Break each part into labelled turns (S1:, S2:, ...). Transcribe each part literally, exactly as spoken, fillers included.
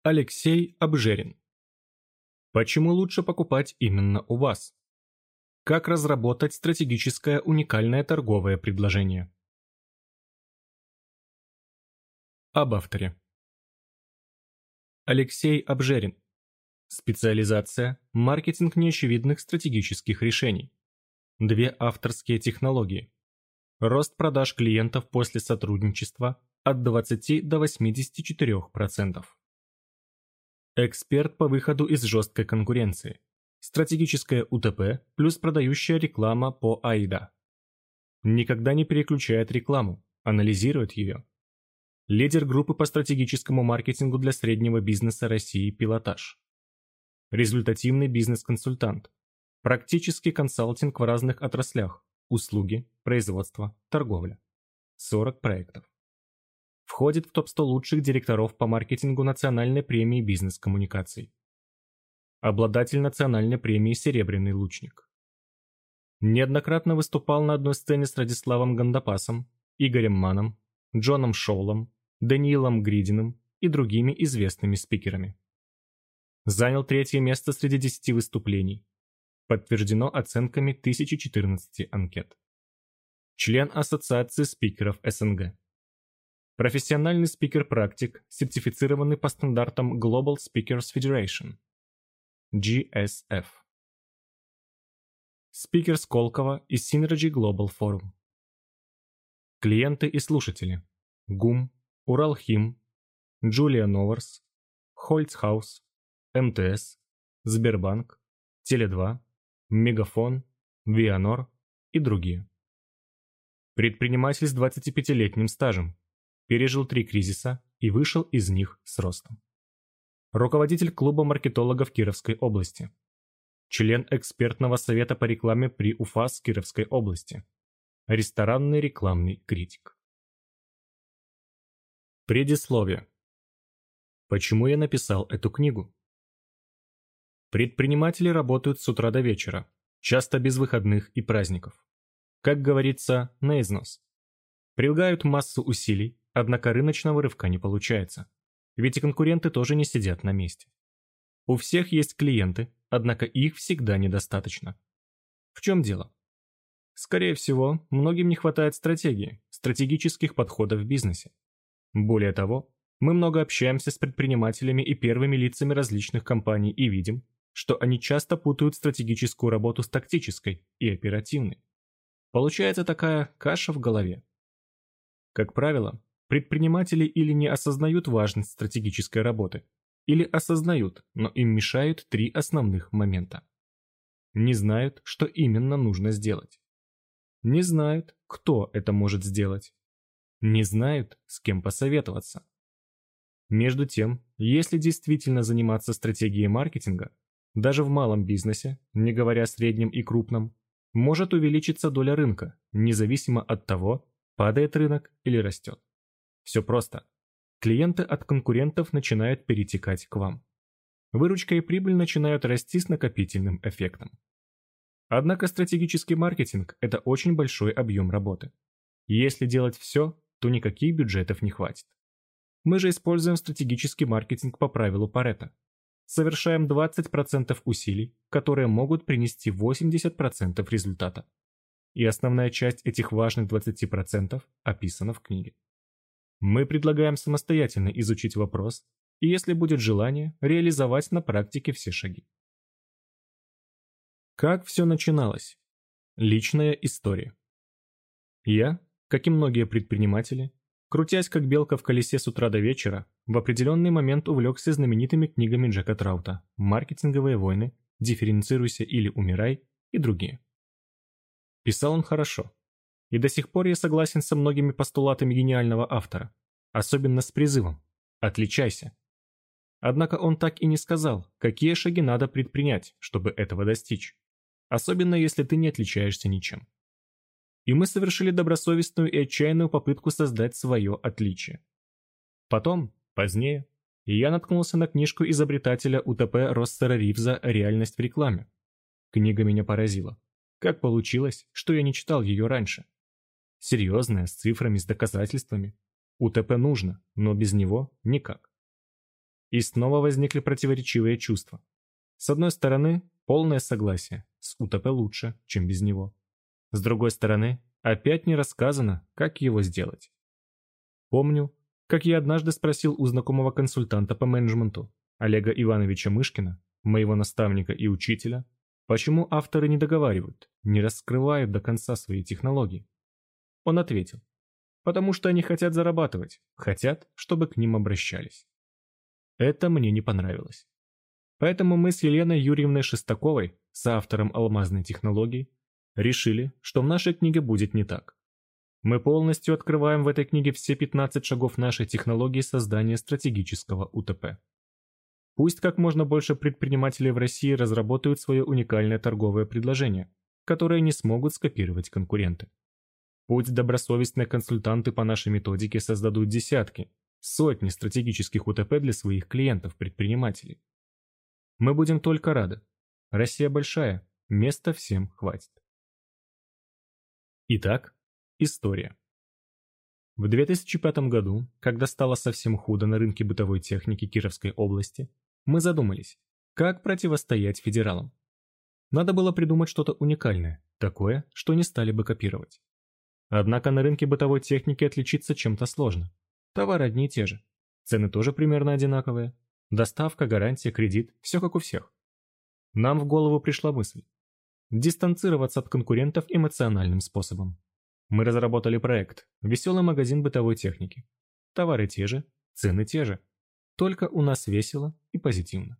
S1: Алексей Обжерин. Почему лучше покупать именно у вас? Как разработать стратегическое уникальное торговое предложение? Об авторе. Алексей Обжерин. Специализация – маркетинг неочевидных стратегических решений. Две авторские технологии. Рост продаж клиентов после сотрудничества от двадцати до восьмидесяти четырёх процентов. Эксперт по выходу из жесткой конкуренции. Стратегическое У Т П плюс продающая реклама по АИДА. Никогда не переключает рекламу, анализирует ее. Лидер группы по стратегическому маркетингу для среднего бизнеса России «Пилотаж». Результативный бизнес-консультант. Практический консалтинг в разных отраслях. Услуги, производство, торговля. сорок проектов. Входит в топ сто лучших директоров по маркетингу Национальной премии бизнес-коммуникаций. Обладатель Национальной премии «Серебряный лучник». Неоднократно выступал на одной сцене с Радиславом Гандапасом, Игорем Маном, Джоном Шоулом, Даниилом Гридиным и другими известными спикерами. Занял третье место среди десяти выступлений. Подтверждено оценками тысячи четырнадцати анкет. Член Ассоциации спикеров С Н Г. Профессиональный спикер-практик, сертифицированный по стандартам Global Speakers Federation G S F. Спикер Сколково и Synergy Global Forum. Клиенты и слушатели: ГУМ, Уралхим, Джулия Новорс, Хольцхаус, М Т С, Сбербанк, Теле два, Мегафон, Вианор и другие. Предприниматель с двадцатипятилетним стажем. Пережил три кризиса и вышел из них с ростом. Руководитель клуба маркетологов Кировской области. Член экспертного совета по рекламе при УФАС Кировской области. Ресторанный рекламный критик. Предисловие. Почему я написал эту книгу? Предприниматели работают с утра до вечера, часто без выходных и праздников. Как говорится, на износ. Прилагают массу усилий, однако рыночного рывка не получается. Ведь и конкуренты тоже не сидят на месте. У всех есть клиенты, однако их всегда недостаточно. В чем дело? Скорее всего, многим не хватает стратегии, стратегических подходов в бизнесе. Более того, мы много общаемся с предпринимателями и первыми лицами различных компаний и видим, что они часто путают стратегическую работу с тактической и оперативной. Получается такая каша в голове. Как правило, предприниматели или не осознают важность стратегической работы, или осознают, но им мешают три основных момента. Не знают, что именно нужно сделать. Не знают, кто это может сделать. Не знают, с кем посоветоваться. Между тем, если действительно заниматься стратегией маркетинга, даже в малом бизнесе, не говоря о среднем и крупном, может увеличиться доля рынка, независимо от того, падает рынок или растет. Все просто. Клиенты от конкурентов начинают перетекать к вам. Выручка и прибыль начинают расти с накопительным эффектом. Однако стратегический маркетинг – это очень большой объем работы. Если делать все, то никаких бюджетов не хватит. Мы же используем стратегический маркетинг по правилу Парето. Совершаем двадцать процентов усилий, которые могут принести восемьдесят процентов результата. И основная часть этих важных двадцати процентов описана в книге. Мы предлагаем самостоятельно изучить вопрос и, если будет желание, реализовать на практике все шаги. Как все начиналось? Личная история. Я, как и многие предприниматели, крутясь как белка в колесе с утра до вечера, в определенный момент увлекся знаменитыми книгами Джека Траута «Маркетинговые войны», «Дифференцируйся или умирай» и другие. Писал он хорошо. И до сих пор я согласен со многими постулатами гениального автора, особенно с призывом «Отличайся». Однако он так и не сказал, какие шаги надо предпринять, чтобы этого достичь, особенно если ты не отличаешься ничем. И мы совершили добросовестную и отчаянную попытку создать свое отличие. Потом, позднее, я наткнулся на книжку изобретателя У Т П Россера Ривза «Реальность в рекламе». Книга меня поразила. Как получилось, что я не читал ее раньше? Серьезная, с цифрами, с доказательствами. У Т П нужно, но без него никак. И снова возникли противоречивые чувства. С одной стороны, полное согласие, с УТП лучше, чем без него. С другой стороны, опять не рассказано, как его сделать. Помню, как я однажды спросил у знакомого консультанта по менеджменту, Олега Ивановича Мышкина, моего наставника и учителя, почему авторы не договаривают, не раскрывают до конца свои технологии. Он ответил: потому что они хотят зарабатывать, хотят, чтобы к ним обращались. Это мне не понравилось. Поэтому мы с Еленой Юрьевной Шестаковой, соавтором алмазной технологии, решили, что в нашей книге будет не так. Мы полностью открываем в этой книге все пятнадцать шагов нашей технологии создания стратегического УТП. Пусть как можно больше предпринимателей в России разработают свое уникальное торговое предложение, которое не смогут скопировать конкуренты. Пусть добросовестные консультанты по нашей методике создадут десятки, сотни стратегических УТП для своих клиентов-предпринимателей. Мы будем только рады. Россия большая, места всем хватит. Итак, история. В две тысячи пятом году, когда стало совсем худо на рынке бытовой техники Кировской области, мы задумались, как противостоять федералам. Надо было придумать что-то уникальное, такое, что не стали бы копировать. Однако на рынке бытовой техники отличиться чем-то сложно. Товары одни и те же. Цены тоже примерно одинаковые. Доставка, гарантия, кредит – все как у всех. Нам в голову пришла мысль дистанцироваться от конкурентов эмоциональным способом. Мы разработали проект «Веселый магазин бытовой техники». Товары те же, цены те же. Только у нас весело и позитивно.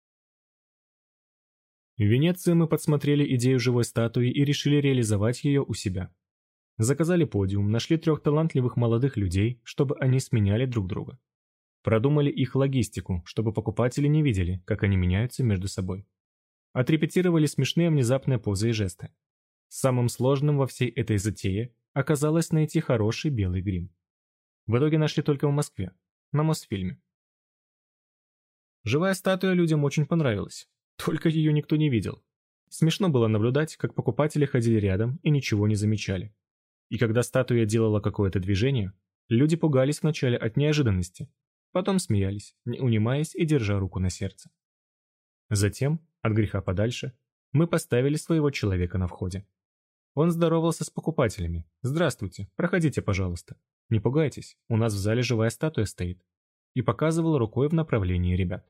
S1: В Венеции мы подсмотрели идею живой статуи и решили реализовать ее у себя. Заказали подиум, нашли трех талантливых молодых людей, чтобы они сменяли друг друга. Продумали их логистику, чтобы покупатели не видели, как они меняются между собой. Отрепетировали смешные внезапные позы и жесты. Самым сложным во всей этой затее оказалось найти хороший белый грим. В итоге нашли только в Москве, на Мосфильме. Живая статуя людям очень понравилась, только ее никто не видел. Смешно было наблюдать, как покупатели ходили рядом и ничего не замечали. И когда статуя делала какое-то движение, люди пугались вначале от неожиданности, потом смеялись, не унимаясь и держа руку на сердце. Затем, от греха подальше, мы поставили своего человека на входе. Он здоровался с покупателями. «Здравствуйте, проходите, пожалуйста. Не пугайтесь, у нас в зале живая статуя стоит». И показывал рукой в направлении ребят.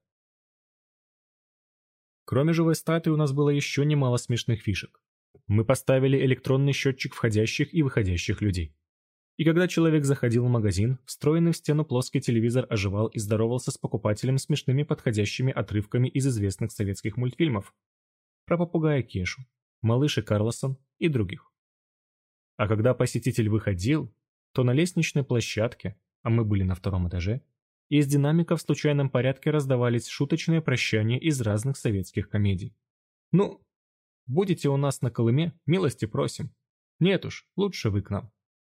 S1: Кроме живой статуи у нас было еще немало смешных фишек. Мы поставили электронный счетчик входящих и выходящих людей. И когда человек заходил в магазин, встроенный в стену плоский телевизор оживал и здоровался с покупателем смешными подходящими отрывками из известных советских мультфильмов про попугая Кешу, малыша Карлсон и других. А когда посетитель выходил, то на лестничной площадке, а мы были на втором этаже, из динамиков в случайном порядке раздавались шуточные прощания из разных советских комедий. Ну, будете у нас на Колыме, милости просим. Нет уж, лучше вы к нам.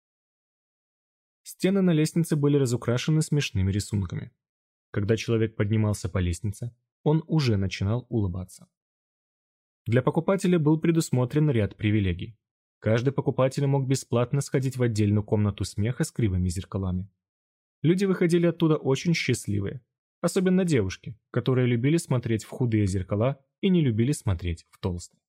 S1: Стены на лестнице были разукрашены смешными рисунками. Когда человек поднимался по лестнице, он уже начинал улыбаться. Для покупателя был предусмотрен ряд привилегий. Каждый покупатель мог бесплатно сходить в отдельную комнату смеха с кривыми зеркалами. Люди выходили оттуда очень счастливые, особенно девушки, которые любили смотреть в худые зеркала и не любили смотреть в толстые.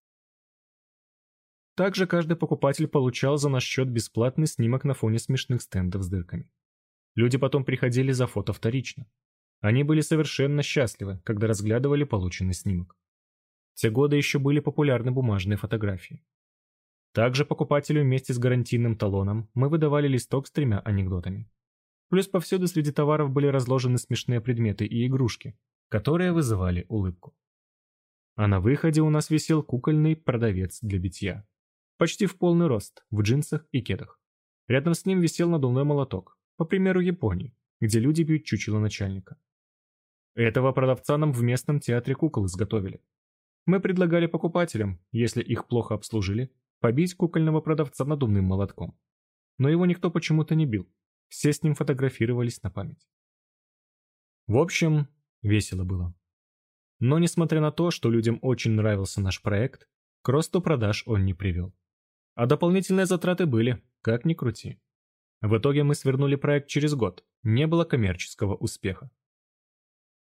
S1: Также каждый покупатель получал за наш счет бесплатный снимок на фоне смешных стендов с дырками. Люди потом приходили за фото вторично. Они были совершенно счастливы, когда разглядывали полученный снимок. В те годы еще были популярны бумажные фотографии. Также покупателю вместе с гарантийным талоном мы выдавали листок с тремя анекдотами. Плюс повсюду среди товаров были разложены смешные предметы и игрушки, которые вызывали улыбку. А на выходе у нас висел кукольный продавец для битья. Почти в полный рост, в джинсах и кедах. Рядом с ним висел надувной молоток, по примеру Японии, где люди бьют чучело начальника. Этого продавца нам в местном театре кукол изготовили. Мы предлагали покупателям, если их плохо обслужили, побить кукольного продавца надувным молотком. Но его никто почему-то не бил. Все с ним фотографировались на память. В общем, весело было. Но несмотря на то, что людям очень нравился наш проект, к росту продаж он не привел. А дополнительные затраты были, как ни крути. В итоге мы свернули проект через год, не было коммерческого успеха.